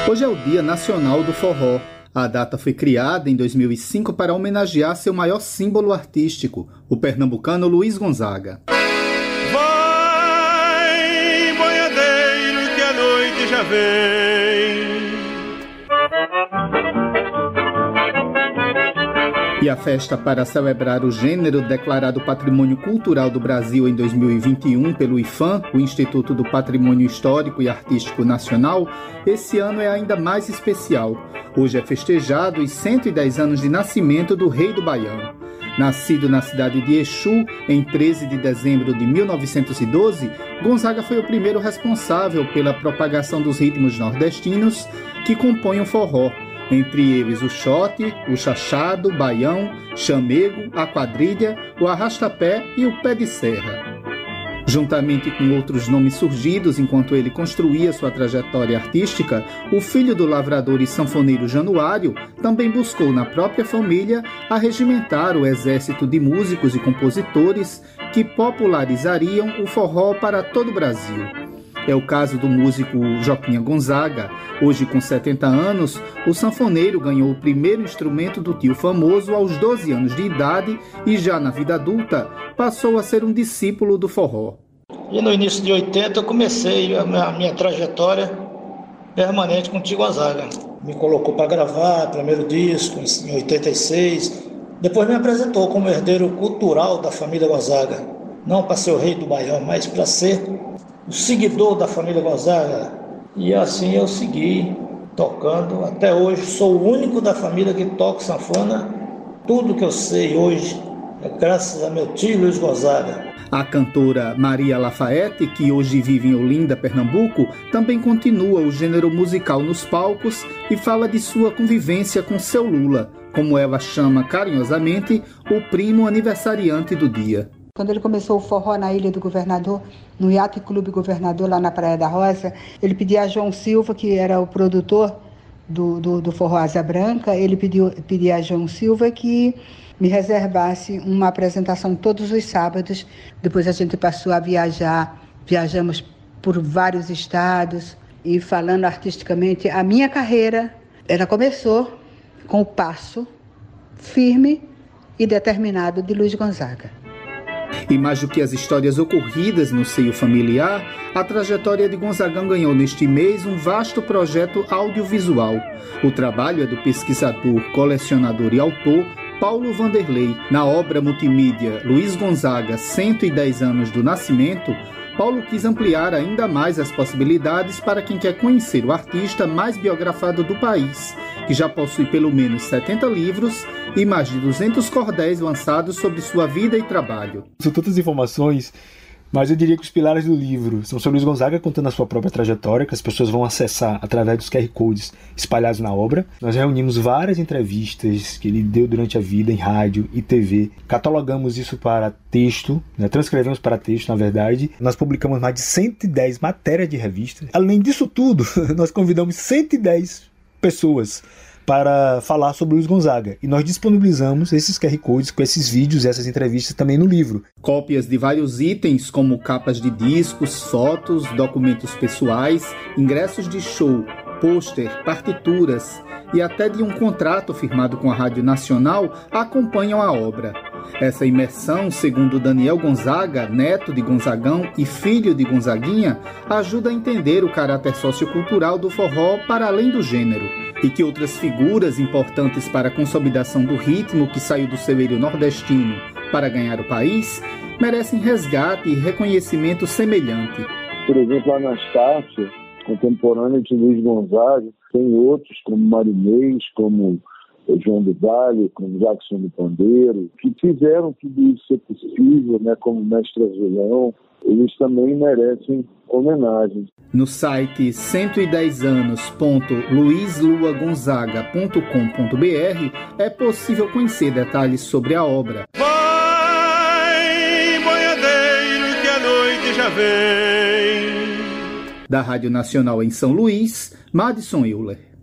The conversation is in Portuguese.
Hoje é o Dia Nacional do Forró. A data foi criada em 2005 para homenagear seu maior símbolo artístico, o pernambucano Luiz Gonzaga. Vai, boiadeiro, que a noite já vem. E a festa para celebrar o gênero declarado Patrimônio Cultural do Brasil em 2021 pelo IPHAN, o Instituto do Patrimônio Histórico e Artístico Nacional, esse ano é ainda mais especial. Hoje é festejado os 110 anos de nascimento do Rei do Baião. Nascido na cidade de Exu, em 13 de dezembro de 1912, Gonzaga foi o primeiro responsável pela propagação dos ritmos nordestinos que compõem o forró, entre eles o xote, o chachado, o baião, chamego, a quadrilha, o arrastapé e o pé de serra. Juntamente com outros nomes surgidos enquanto ele construía sua trajetória artística, o filho do lavrador e sanfoneiro Januário também buscou na própria família arregimentar o exército de músicos e compositores que popularizariam o forró para todo o Brasil. É o caso do músico Joquinha Gonzaga. Hoje, com 70 anos, o sanfoneiro ganhou o primeiro instrumento do tio famoso aos 12 anos de idade e já na vida adulta passou a ser um discípulo do forró. E no início de 80 eu comecei a minha trajetória permanente com o tio Gonzaga. Me colocou para gravar o primeiro disco em 86. Depois me apresentou como herdeiro cultural da família Gonzaga. Não para ser o rei do Baião, mas para ser o seguidor da família Gonzaga. E assim eu segui tocando. Até hoje sou o único da família que toca sanfona. Tudo que eu sei hoje é graças a meu tio Luiz Gonzaga. A cantora Maria Lafayette, que hoje vive em Olinda, Pernambuco, também continua o gênero musical nos palcos e fala de sua convivência com seu Lula, como ela chama carinhosamente o primo aniversariante do dia. Quando ele começou o forró na Ilha do Governador, no Yacht Clube Governador, lá na Praia da Roça, ele pedia a João Silva, que era o produtor do forró Asa Branca, ele pedia a João Silva que me reservasse uma apresentação todos os sábados. Depois a gente passou a viajar, viajamos por vários estados e falando artisticamente, a minha carreira, ela começou com o passo firme e determinado de Luiz Gonzaga. E mais do que as histórias ocorridas no seio familiar, a trajetória de Gonzagão ganhou neste mês um vasto projeto audiovisual. O trabalho é do pesquisador, colecionador e autor Paulo Vanderlei. Na obra multimídia Luiz Gonzaga, 110 anos do nascimento, Paulo quis ampliar ainda mais as possibilidades para quem quer conhecer o artista mais biografado do país, que já possui pelo menos 70 livros e mais de 200 cordéis lançados sobre sua vida e trabalho. São tantas informações, mas eu diria que os pilares do livro são sobre Luiz Gonzaga contando a sua própria trajetória, que as pessoas vão acessar através dos QR Codes espalhados na obra. Nós reunimos várias entrevistas que ele deu durante a vida em rádio e TV, catalogamos isso para texto, transcrevemos para texto, na verdade. Nós publicamos mais de 110 matérias de revistas. Além disso tudo, nós convidamos 110 pessoas para falar sobre Luiz Gonzaga. E nós disponibilizamos esses QR Codes com esses vídeos e essas entrevistas também no livro. Cópias de vários itens, como capas de discos, fotos, documentos pessoais, ingressos de show, pôster, partituras e até de um contrato firmado com a Rádio Nacional acompanham a obra. Essa imersão, segundo Daniel Gonzaga, neto de Gonzagão e filho de Gonzaguinha, ajuda a entender o caráter sociocultural do forró para além do gênero, e que outras figuras importantes para a consolidação do ritmo que saiu do celeiro nordestino para ganhar o país merecem resgate e reconhecimento semelhante. Por exemplo, a Anastácia, contemporânea de Luiz Gonzaga, tem outros como Marinês, como João do Vale, como Jackson do Pandeiro, que fizeram tudo isso ser possível, como Mestre Azulão. Eles também merecem homenagem. No site 110anos.luizluagonzaga.com.br é possível conhecer detalhes sobre a obra. Vai, boiadeiro, que a noite já vem. Da Rádio Nacional em São Luís, Madison Euler.